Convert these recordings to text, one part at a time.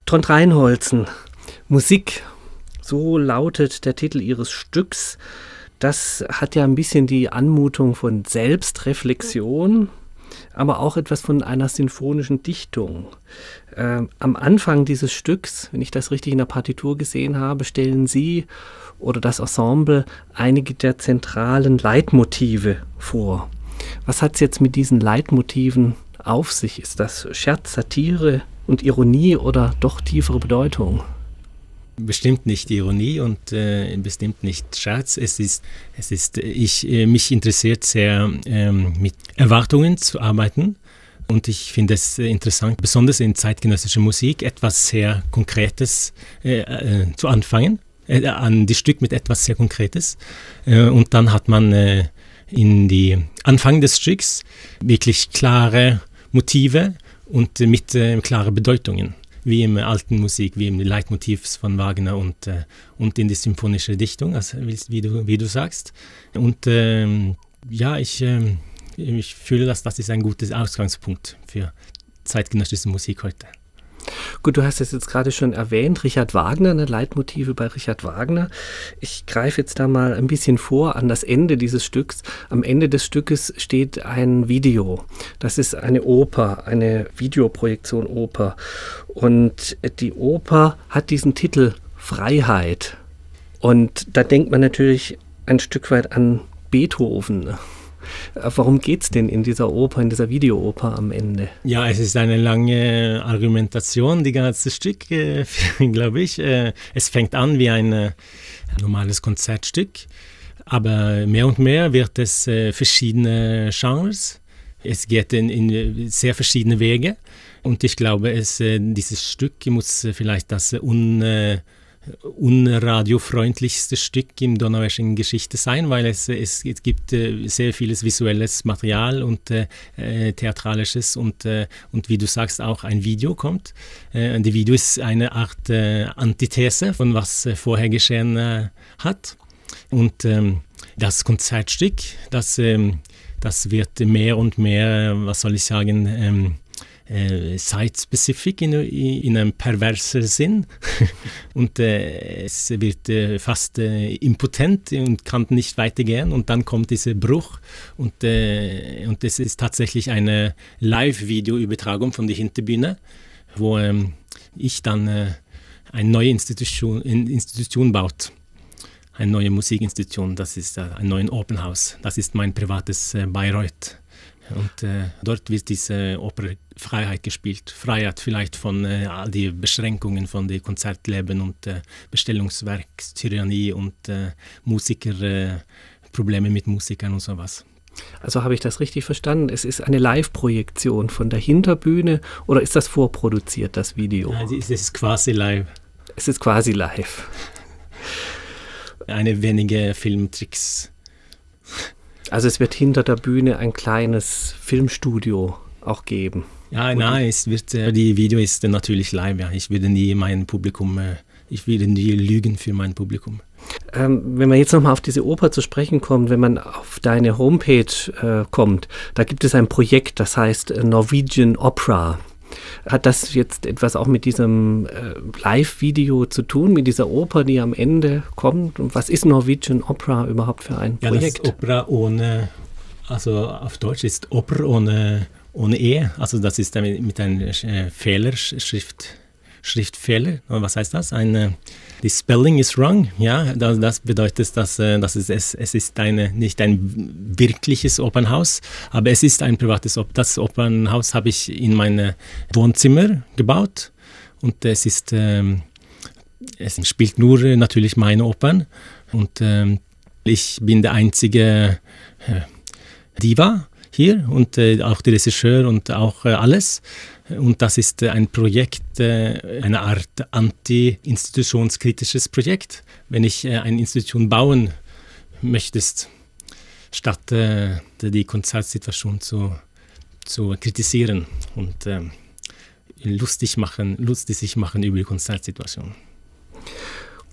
Trond Reinholzen, Musik, so lautet der Titel Ihres Stücks. Das hat ja ein bisschen die Anmutung von Selbstreflexion, aber auch etwas von einer sinfonischen Dichtung. Am Anfang dieses Stücks, wenn ich das richtig in der Partitur gesehen habe, stellen Sie oder das Ensemble einige der zentralen Leitmotive vor. Was hat es jetzt mit diesen Leitmotiven auf sich? Ist das Scherz, Satire und Ironie oder doch tiefere Bedeutung? Bestimmt nicht Ironie und bestimmt nicht Scherz. Mich interessiert sehr, mit Erwartungen zu arbeiten. Und ich finde es interessant, besonders in zeitgenössischer Musik, etwas sehr Konkretes zu anfangen. An die Stück mit etwas sehr Konkretes. Und dann hat man in die Anfang des Stücks wirklich klare Motive und mit klaren Bedeutungen, wie im alten Musik, wie im Leitmotiv von Wagner und in die symphonische Dichtung, also wie du sagst. Und ich fühle, dass das ist ein guter Ausgangspunkt für zeitgenössische Musik heute. Gut, du hast es jetzt gerade schon erwähnt, Richard Wagner, Leitmotive bei Richard Wagner. Ich greife jetzt da mal ein bisschen vor an das Ende dieses Stücks. Am Ende des Stückes steht ein Video. Das ist eine Oper, eine Videoprojektion Oper. Und die Oper hat diesen Titel Freiheit. Und da denkt man natürlich ein Stück weit an Beethoven. Warum geht es denn in dieser Oper, in dieser Videooper am Ende? Ja, es ist eine lange Argumentation, die ganze Stück, glaube ich. Es fängt an wie ein normales Konzertstück, aber mehr und mehr wird es verschiedene Genres. Es geht in sehr verschiedene Wege und ich glaube, dieses Stück muss vielleicht das unradiofreundlichste Stück im donaueschingen Geschichte sein, weil es gibt sehr vieles visuelles Material und theatralisches und wie du sagst, auch ein Video kommt. Die Video ist eine Art Antithese von was vorher geschehen hat. Und das Konzertstück, das wird mehr und mehr, was soll ich sagen, site-specific in einem perversen Sinn und es wird fast impotent und kann nicht weitergehen und dann kommt dieser Bruch und es ist tatsächlich eine Live-Video-Übertragung von der Hinterbühne, wo ich dann eine neue Institution baut. Eine neue Musikinstitution, das ist ein neues Open House. Das ist mein privates Bayreuth. Und dort wird diese Oper Freiheit gespielt. Freiheit vielleicht von all die Beschränkungen von dem Konzertleben und Bestellungswerkstyrannie und Probleme mit Musikern und sowas. Also habe ich das richtig verstanden? Es ist eine Live-Projektion von der Hinterbühne oder ist das vorproduziert, das Video? Ja, es ist quasi live. Es ist quasi live. Eine wenige Filmtricks. Also es wird hinter der Bühne ein kleines Filmstudio auch geben. Ja, nein, die Video ist natürlich live. Ja. Ich würde nie lügen für mein Publikum. Wenn man jetzt nochmal auf diese Oper zu sprechen kommt, wenn man auf deine Homepage kommt, da gibt es ein Projekt, das heißt Norwegian Opera. Hat das jetzt etwas auch mit diesem Live-Video zu tun, mit dieser Oper, die am Ende kommt? Und was ist Norwegian Opera überhaupt für ein Projekt? Ja, das ist Opera ohne, also auf Deutsch ist Oper ohne E, also das ist mit einem Schriftfehler. Was heißt das? Die Spelling is wrong. Ja, das bedeutet, dass es ist nicht ein wirkliches Opernhaus, aber es ist ein privates Das Opernhaus habe ich in meinem Wohnzimmer gebaut und es spielt nur natürlich meine Opern und ich bin der einzige Diva hier und auch der Regisseur und auch alles. Und das ist ein Projekt, eine Art anti-institutionskritisches Projekt. Wenn ich eine Institution bauen möchtest, statt die Konzertsituation zu kritisieren und lustig sich machen über die Konzertsituation.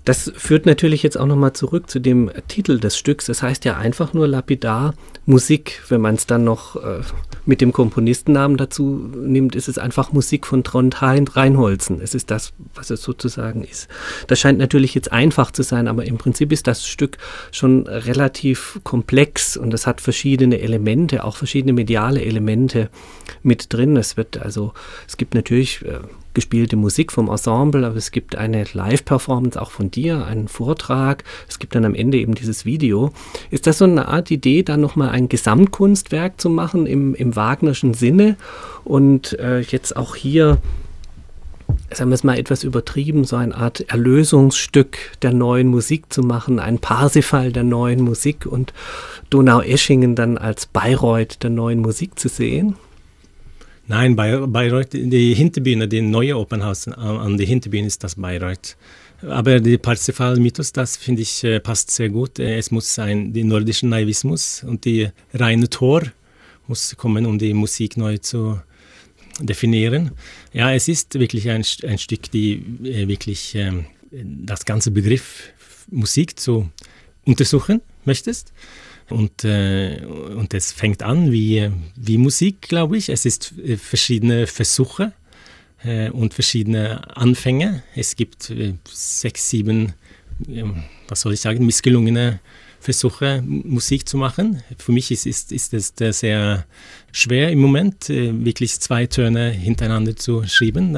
Das führt natürlich jetzt auch nochmal zurück zu dem Titel des Stücks. Es heißt ja einfach nur lapidar Musik. Wenn man es dann noch mit dem Komponistennamen dazu nimmt, ist es einfach Musik von Trond Reinholdsen. Es ist das, was es sozusagen ist. Das scheint natürlich jetzt einfach zu sein, aber im Prinzip ist das Stück schon relativ komplex und es hat verschiedene Elemente, auch verschiedene mediale Elemente mit drin. Es gibt natürlich gespielte Musik vom Ensemble, aber es gibt eine Live-Performance auch von dir, einen Vortrag. Es gibt dann am Ende eben dieses Video. Ist das so eine Art Idee, dann nochmal ein Gesamtkunstwerk zu machen im Wagnerschen Sinne und jetzt auch hier, sagen wir es mal etwas übertrieben, so eine Art Erlösungsstück der neuen Musik zu machen, ein Parsifal der neuen Musik und Donaueschingen dann als Bayreuth der neuen Musik zu sehen? Nein, Bayreuth, die Hinterbühne, die neue Opernhaus an der Hinterbühne ist das Bayreuth. Aber der Parsifal-Mythos, das finde ich passt sehr gut. Es muss sein, der nordische Naivismus und die reine Tor muss kommen, um die Musik neu zu definieren. Ja, es ist wirklich ein Stück, die wirklich das ganze Begriff Musik zu untersuchen möchtest. Und es fängt an wie Musik, glaube ich. Es ist verschiedene Versuche und verschiedene Anfänge. Es gibt 6, 7, was soll ich sagen, missgelungene Versuche, Musik zu machen. Für mich ist es sehr schwer im Moment, wirklich 2 Töne hintereinander zu schreiben.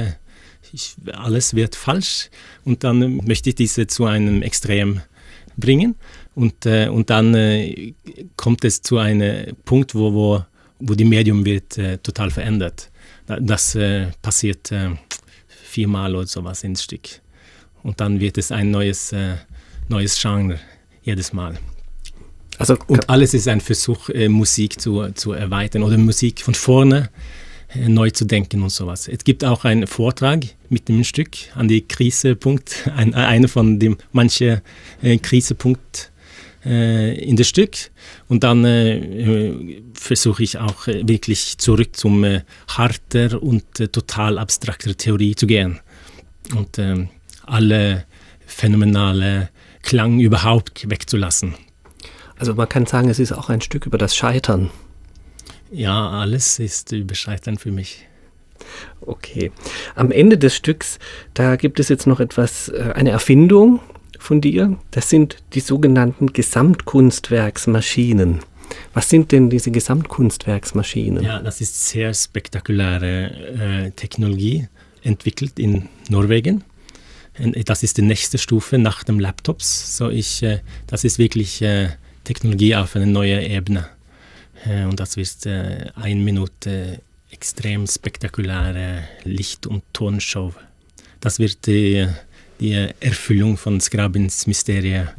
Alles wird falsch und dann möchte ich diese zu einem Extrem bringen. Und dann kommt es zu einem Punkt, wo die Medium wird total verändert. Das passiert 4-mal oder sowas ins Stück. Und dann wird es ein neues Genre jedes Mal. Und alles ist ein Versuch, Musik zu erweitern oder Musik von vorne neu zu denken und sowas. Es gibt auch einen Vortrag mit dem Stück an die Krisepunkt, einer von den manchen Krisepunkt in das Stück. Und dann versuche ich auch wirklich zurück zum harter und total abstrakter Theorie zu gehen. Und alle phänomenale Klang überhaupt wegzulassen. Also man kann sagen, es ist auch ein Stück über das Scheitern. Ja, alles ist über Scheitern für mich. Okay. Am Ende des Stücks, da gibt es jetzt noch eine Erfindung von dir. Das sind die sogenannten Gesamtkunstwerksmaschinen. Was sind denn diese Gesamtkunstwerksmaschinen? Ja, das ist sehr spektakuläre Technologie, entwickelt in Norwegen. Das ist die nächste Stufe nach dem Laptops. Das ist wirklich Technologie auf eine neue Ebene. Und das wird 1 Minute extrem spektakuläre Licht- und Tonshow. Das wird die Erfüllung von Scriabins Mysteriestück,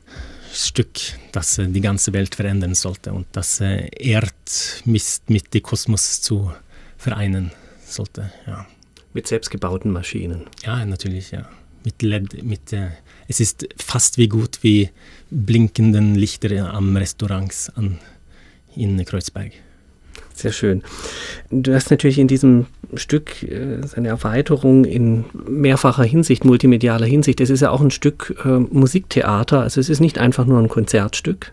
das die ganze Welt verändern sollte und das mit dem Kosmos zu vereinen sollte. Ja. Mit selbstgebauten Maschinen? Ja, natürlich, ja. Mit LED, es ist fast wie gut wie blinkenden Lichter am Restaurants in Kreuzberg. Sehr schön. Du hast natürlich in diesem Stück eine Erweiterung in mehrfacher Hinsicht, multimedialer Hinsicht. Es ist ja auch ein Stück Musiktheater, also es ist nicht einfach nur ein Konzertstück.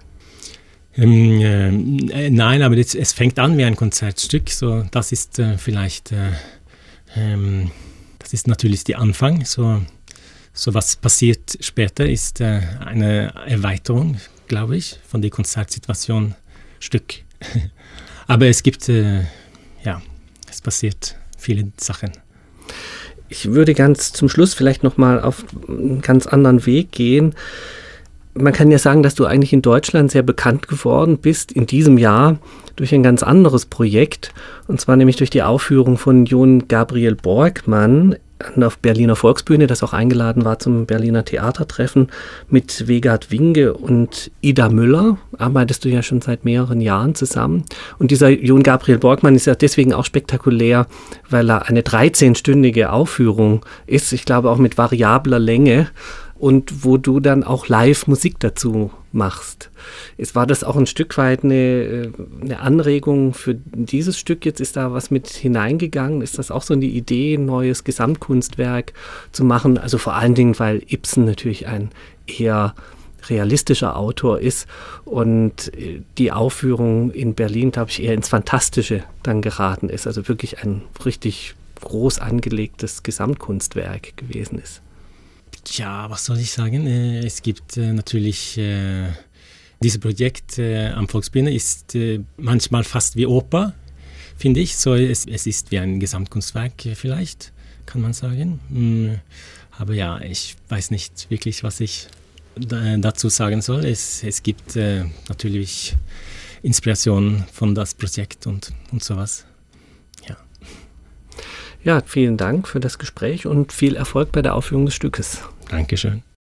Nein, aber es fängt an wie ein Konzertstück. So, das ist vielleicht, das ist natürlich der Anfang. So was passiert später ist eine Erweiterung, glaube ich, von der Konzertsituation Stück. Aber es gibt, es passiert viele Sachen. Ich würde ganz zum Schluss vielleicht nochmal auf einen ganz anderen Weg gehen. Man kann ja sagen, dass du eigentlich in Deutschland sehr bekannt geworden bist in diesem Jahr durch ein ganz anderes Projekt. Und zwar nämlich durch die Aufführung von John Gabriel Borgmann auf Berliner Volksbühne, das auch eingeladen war zum Berliner Theatertreffen mit Vegard Winge und Ida Müller. Arbeitest du ja schon seit mehreren Jahren zusammen. Und dieser John Gabriel Borgmann ist ja deswegen auch spektakulär, weil er eine 13-stündige Aufführung ist. Ich glaube auch mit variabler Länge. und wo du dann auch live Musik dazu machst. War das auch ein Stück weit eine Anregung für dieses Stück? Jetzt ist da was mit hineingegangen. Ist das auch so eine Idee, ein neues Gesamtkunstwerk zu machen? Also vor allen Dingen, weil Ibsen natürlich ein eher realistischer Autor ist und die Aufführung in Berlin, glaube ich, eher ins Fantastische dann geraten ist. Also wirklich ein richtig groß angelegtes Gesamtkunstwerk gewesen ist. Ja, was soll ich sagen? Es gibt natürlich, dieses Projekt am Volksbühne ist manchmal fast wie Oper, finde ich. So, es ist wie ein Gesamtkunstwerk vielleicht, kann man sagen. Aber ja, ich weiß nicht wirklich, was ich dazu sagen soll. Es gibt natürlich Inspiration von das Projekt und sowas. Ja. Ja, vielen Dank für das Gespräch und viel Erfolg bei der Aufführung des Stückes. Dankeschön.